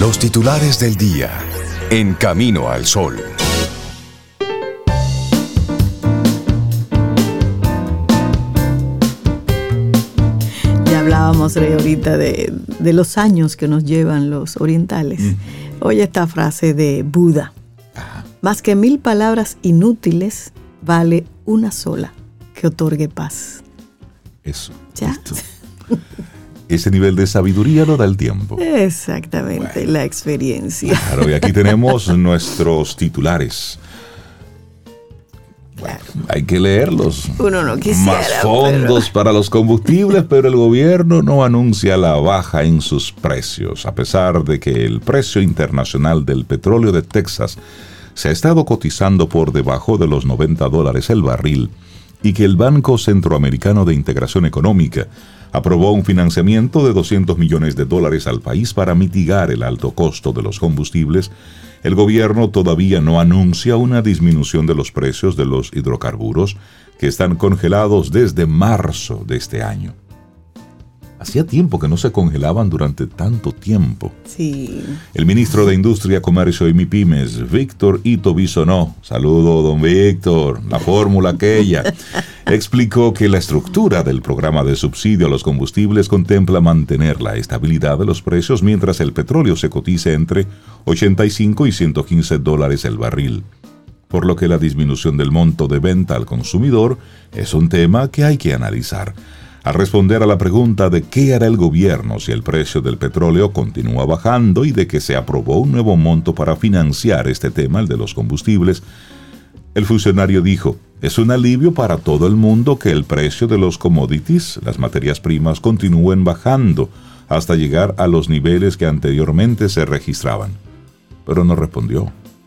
Los titulares del día en Camino al Sol. Ya hablábamos ahorita de los años que nos llevan los orientales. Oye esta frase de Buda. Más que 1000 palabras inútiles, vale una sola que otorgue paz. Eso. ¿Ya? Ese nivel de sabiduría lo da el tiempo. Exactamente, bueno, la experiencia. Claro, y aquí tenemos nuestros titulares. Bueno, hay que leerlos. Uno no quisiera. Más fondos para los combustibles, pero el gobierno no anuncia la baja en sus precios, a pesar de que el precio internacional del petróleo de Texas se ha estado cotizando por debajo de los $90 el barril y que el Banco Centroamericano de Integración Económica aprobó un financiamiento de $200 millones al país para mitigar el alto costo de los combustibles. El gobierno todavía no anuncia una disminución de los precios de los hidrocarburos, que están congelados desde marzo de este año. Hacía tiempo que no se congelaban durante tanto tiempo. Sí. El ministro de Industria, Comercio y MIPYMES, Víctor Ito Bisonó, saludo don Víctor, la fórmula aquella, explicó que la estructura del programa de subsidio a los combustibles contempla mantener la estabilidad de los precios mientras el petróleo se cotice entre $85 y $115 el barril, por lo que la disminución del monto de venta al consumidor es un tema que hay que analizar. Al responder a la pregunta de qué hará el gobierno si el precio del petróleo continúa bajando y de que se aprobó un nuevo monto para financiar este tema, el de los combustibles, el funcionario dijo: es un alivio para todo el mundo que el precio de los commodities, las materias primas, continúen bajando hasta llegar a los niveles que anteriormente se registraban. Pero no respondió.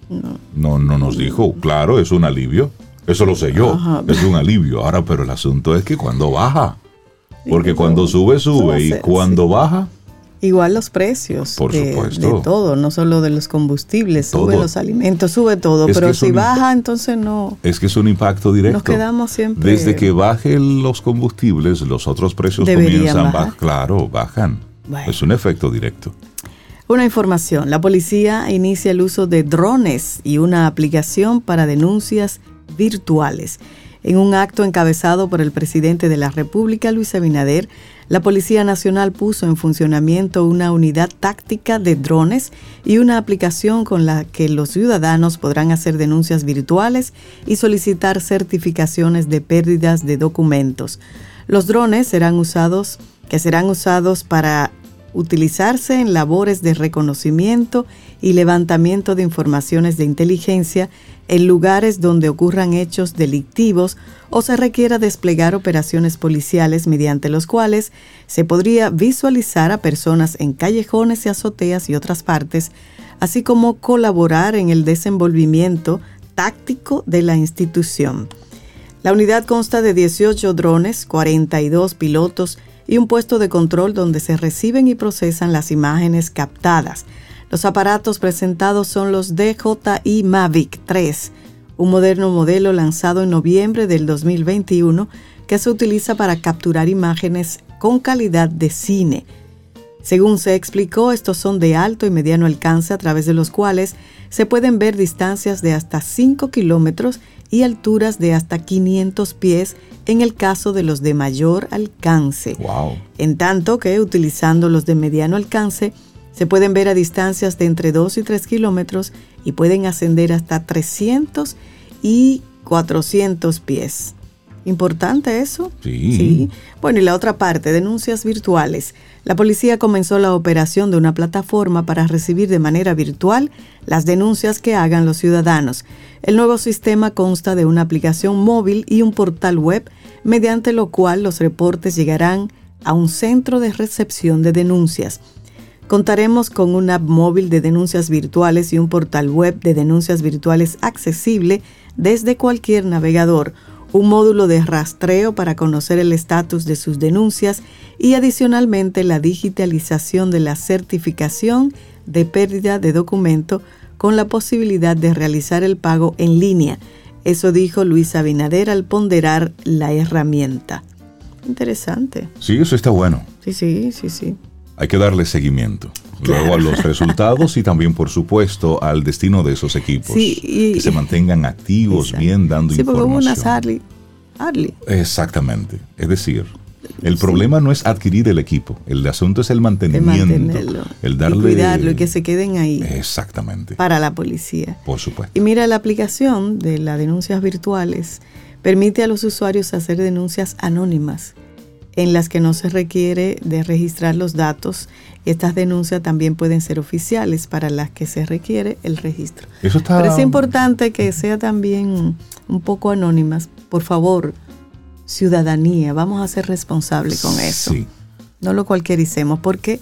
No nos dijo, claro, es un alivio. Eso lo sé yo, es un alivio. Ahora, pero el asunto es que cuando baja. Porque cuando sube, y cuando baja... Igual los precios por supuesto, de todo, no solo de los combustibles, todo. Sube los alimentos, sube todo, pero si baja, entonces no... Es que es un impacto directo. Nos quedamos siempre... Desde que bajen los combustibles, los otros precios comienzan a bajar. Claro, bajan. Bueno. Es un efecto directo. Una información, la policía inicia el uso de drones y una aplicación para denuncias virtuales. En un acto encabezado por el presidente de la República, Luis Abinader, la Policía Nacional puso en funcionamiento una unidad táctica de drones y una aplicación con la que los ciudadanos podrán hacer denuncias virtuales y solicitar certificaciones de pérdidas de documentos. Los drones serán usados para utilizarse en labores de reconocimiento y levantamiento de informaciones de inteligencia en lugares donde ocurran hechos delictivos o se requiera desplegar operaciones policiales mediante los cuales se podría visualizar a personas en callejones y azoteas y otras partes, así como colaborar en el desenvolvimiento táctico de la institución. La unidad consta de 18 drones, 42 pilotos y un puesto de control donde se reciben y procesan las imágenes captadas. Los aparatos presentados son los DJI Mavic 3, un moderno modelo lanzado en noviembre del 2021 que se utiliza para capturar imágenes con calidad de cine. Según se explicó, estos son de alto y mediano alcance a través de los cuales se pueden ver distancias de hasta 5 kilómetros y alturas de hasta 500 pies en el caso de los de mayor alcance. Wow. En tanto que, utilizando los de mediano alcance, se pueden ver a distancias de entre 2 y 3 kilómetros y pueden ascender hasta 300 y 400 pies. ¿Importante eso? Sí. Bueno, y la otra parte, denuncias virtuales. La policía comenzó la operación de una plataforma para recibir de manera virtual las denuncias que hagan los ciudadanos. El nuevo sistema consta de una aplicación móvil y un portal web, mediante lo cual los reportes llegarán a un centro de recepción de denuncias. Contaremos con una app móvil de denuncias virtuales y un portal web de denuncias virtuales accesible desde cualquier navegador, un módulo de rastreo para conocer el estatus de sus denuncias y adicionalmente la digitalización de la certificación de pérdida de documento con la posibilidad de realizar el pago en línea. Eso dijo Luis Abinader al ponderar la herramienta. Interesante. Sí, eso está bueno. Sí. Hay que darle seguimiento. Claro. Luego a los resultados y también, por supuesto, al destino de esos equipos. Sí, que se mantengan activos, exacto. bien, dando sí, porque información. hubo unas Harley. Exactamente. Es decir, el problema no es adquirir el equipo. El asunto es el mantenimiento. El darle... Y cuidarlo y que se queden ahí. Exactamente. Para la policía. Por supuesto. Y mira, la aplicación de las denuncias virtuales permite a los usuarios hacer denuncias anónimas en las que no se requiere de registrar los datos. Estas denuncias también pueden ser oficiales para las que se requiere el registro. Eso está... Pero es importante que sea también un poco anónimas. Por favor, ciudadanía, vamos a ser responsables con eso. Sí. No lo cualquiericemos, porque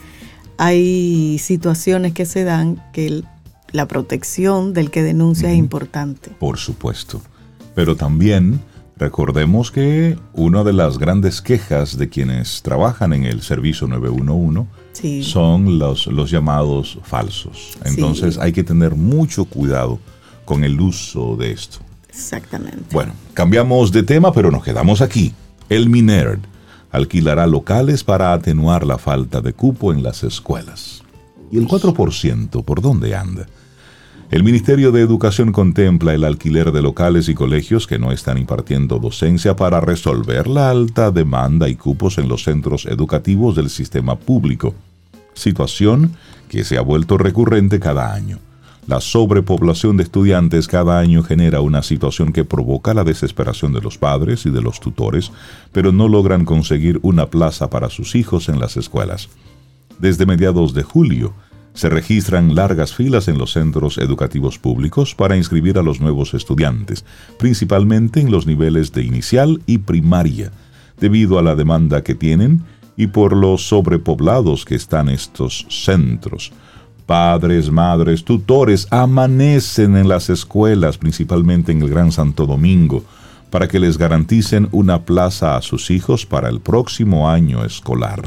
hay situaciones que se dan que la protección del que denuncia es importante. Por supuesto. Pero también recordemos que una de las grandes quejas de quienes trabajan en el servicio 911 sí. son los llamados falsos. Entonces hay que tener mucho cuidado con el uso de esto. Exactamente. Bueno, cambiamos de tema, pero nos quedamos aquí. El MINERD alquilará locales para atenuar la falta de cupo en las escuelas. ¿Y el 4% por dónde anda? El Ministerio de Educación contempla el alquiler de locales y colegios que no están impartiendo docencia para resolver la alta demanda y cupos en los centros educativos del sistema público, situación que se ha vuelto recurrente cada año. La sobrepoblación de estudiantes cada año genera una situación que provoca la desesperación de los padres y de los tutores, pero no logran conseguir una plaza para sus hijos en las escuelas. Desde mediados de julio, se registran largas filas en los centros educativos públicos para inscribir a los nuevos estudiantes, principalmente en los niveles de inicial y primaria, debido a la demanda que tienen y por los sobrepoblados que están estos centros. Padres, madres, tutores amanecen en las escuelas, principalmente en el Gran Santo Domingo, para que les garanticen una plaza a sus hijos para el próximo año escolar.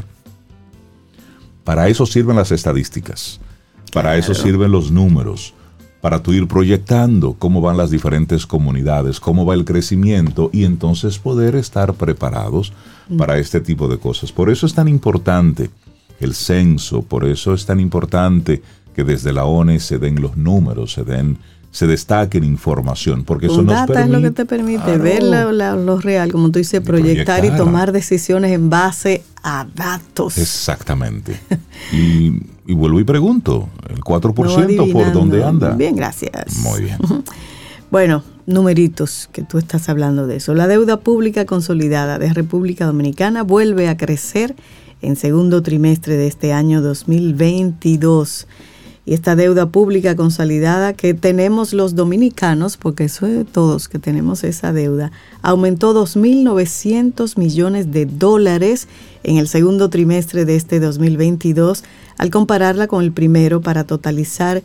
Para eso sirven las estadísticas, para eso sirven los números, para tú ir proyectando cómo van las diferentes comunidades, cómo va el crecimiento y entonces poder estar preparados para este tipo de cosas. Por eso es tan importante el censo, por eso es tan importante que desde la ONE se den los números, se destaquen información, porque eso nos permite... es lo que te permite ver lo real, como tú dices, proyectar y tomar decisiones en base a datos. Exactamente. y vuelvo y pregunto, ¿el 4% por dónde anda? Bien, gracias. Muy bien. Bueno, numeritos, que tú estás hablando de eso. La deuda pública consolidada de República Dominicana vuelve a crecer en segundo trimestre de este año 2022. Y esta deuda pública consolidada que tenemos los dominicanos, porque eso es todos que tenemos esa deuda, aumentó 2.900 millones de dólares en el segundo trimestre de este 2022, al compararla con el primero, para totalizar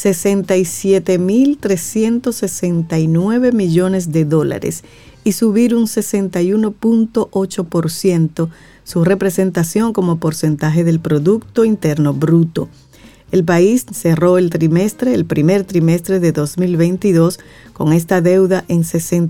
67.369 millones de dólares y subir un 61.8% su representación como porcentaje del Producto Interno Bruto. El país cerró el primer trimestre de 2022 con esta deuda en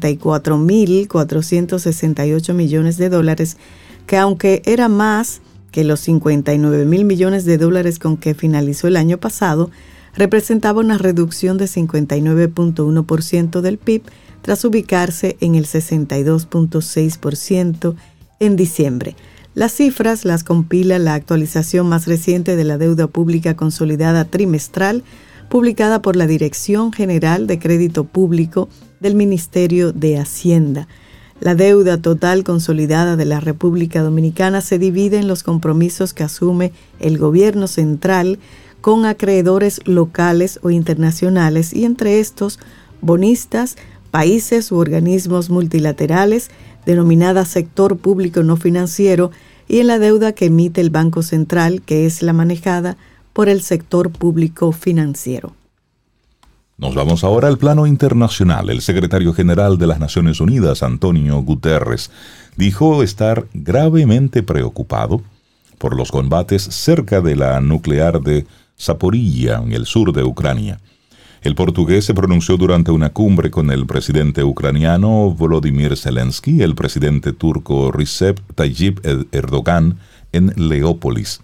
64.468 millones de dólares, que aunque era más que los 59.000 millones de dólares con que finalizó el año pasado, representaba una reducción de 59.1% del PIB tras ubicarse en el 62.6% en diciembre. Las cifras las compila la actualización más reciente de la deuda pública consolidada trimestral, publicada por la Dirección General de Crédito Público del Ministerio de Hacienda. La deuda total consolidada de la República Dominicana se divide en los compromisos que asume el gobierno central con acreedores locales o internacionales, y entre estos, bonistas, países u organismos multilaterales, denominada sector público no financiero, y en la deuda que emite el Banco Central, que es la manejada por el sector público financiero. Nos vamos ahora al plano internacional. El secretario general de las Naciones Unidas, Antonio Guterres, dijo estar gravemente preocupado por los combates cerca de la nuclear de Zaporilla, en el sur de Ucrania. El portugués se pronunció durante una cumbre con el presidente ucraniano Volodymyr Zelensky, el presidente turco Recep Tayyip Erdogan, en Leópolis.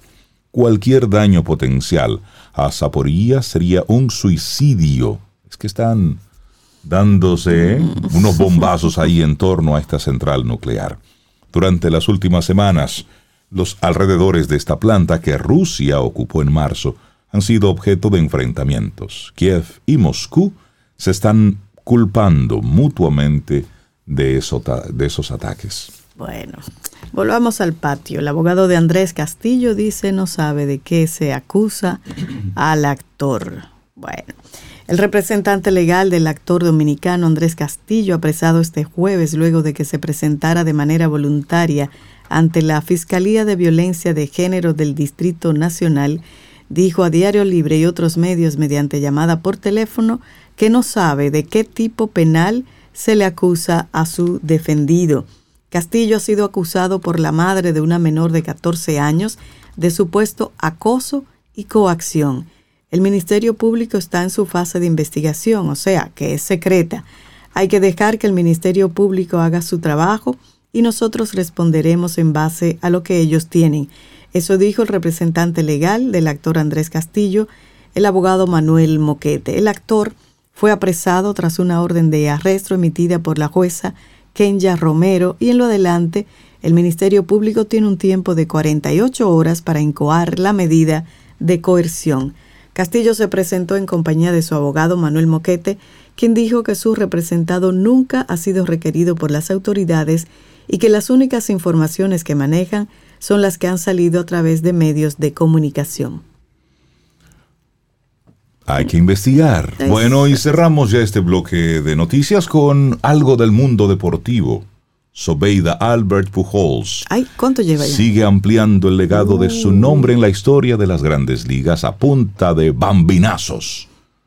cualquier daño potencial a Zaporizhia sería un suicidio. Es que están dándose unos bombazos ahí en torno a esta central nuclear. Durante las últimas semanas, los alrededores de esta planta que Rusia ocupó en marzo han sido objeto de enfrentamientos. Kiev y Moscú se están culpando mutuamente de esos ataques. Bueno, volvamos al patio. El abogado de Andrés Castillo dice no sabe de qué se acusa al actor. Bueno, el representante legal del actor dominicano Andrés Castillo, apresado este jueves luego de que se presentara de manera voluntaria ante la Fiscalía de Violencia de Género del Distrito Nacional, dijo a Diario Libre y otros medios mediante llamada por teléfono que no sabe de qué tipo penal se le acusa a su defendido. Castillo ha sido acusado por la madre de una menor de 14 años de supuesto acoso y coacción. El Ministerio Público está en su fase de investigación, o sea, que es secreta. Hay que dejar que el Ministerio Público haga su trabajo y nosotros responderemos en base a lo que ellos tienen. Eso dijo el representante legal del actor Andrés Castillo, el abogado Manuel Moquete. El actor fue apresado tras una orden de arresto emitida por la jueza Kenya Romero y en lo adelante el Ministerio Público tiene un tiempo de 48 horas para incoar la medida de coerción. Castillo se presentó en compañía de su abogado Manuel Moquete, quien dijo que su representado nunca ha sido requerido por las autoridades y que las únicas informaciones que manejan son las que han salido a través de medios de comunicación. Hay que investigar. Bueno, y cerramos ya este bloque de noticias con algo del mundo deportivo. Zobeida Albert Pujols. Ay, ¿cuánto lleva ya? Sigue ampliando el legado de su nombre en la historia de las grandes ligas a punta de bambinazos.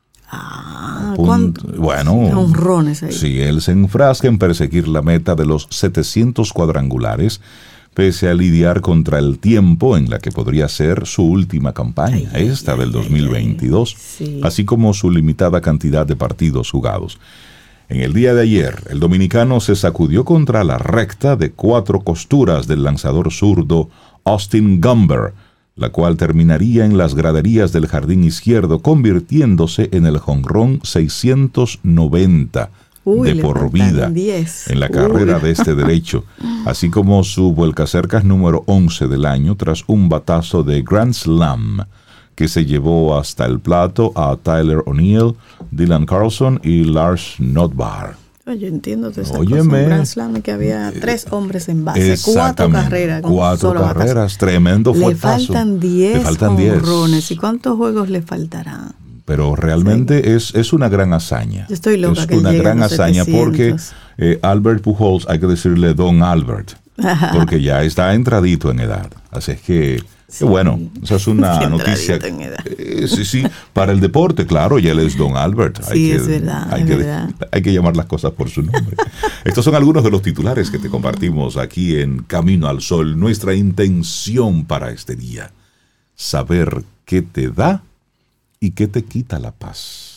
Bueno, honrones ahí. Sí, él se enfrasca en perseguir la meta de los 700 cuadrangulares, pese a lidiar contra el tiempo en la que podría ser su última campaña, del 2022, sí, así como su limitada cantidad de partidos jugados. En el día de ayer, el dominicano se sacudió contra la recta de 4 costuras del lanzador zurdo Austin Gomber, la cual terminaría en las graderías del jardín izquierdo, convirtiéndose en el jonrón 690 de por vida 10 en la carrera de este derecho, así como su vuelcacercas número 11 del año tras un batazo de Grand Slam que se llevó hasta el plato a Tyler O'Neill, Dylan Carlson y Lars Nootbaar. Yo entiendo de esa cosa, un Grand Slam que había 3 hombres en base, 4 carreras. 4 carreras, tremendo fuetazo. Le faltan 10 honrones. ¿Y cuántos juegos le faltarán? Pero realmente es una gran hazaña. Yo estoy loca es que una llegue gran a los hazaña 700. Porque Albert Pujols, hay que decirle Don Albert, porque ya está entradito en edad. Así es que, sí, bueno, esa es una noticia. Sí, para el deporte, claro, ya él es Don Albert. Sí, es verdad. Hay que llamar las cosas por su nombre. Estos son algunos de los titulares que te compartimos aquí en Camino al Sol. Nuestra intención para este día: saber qué te da y qué te quita la paz.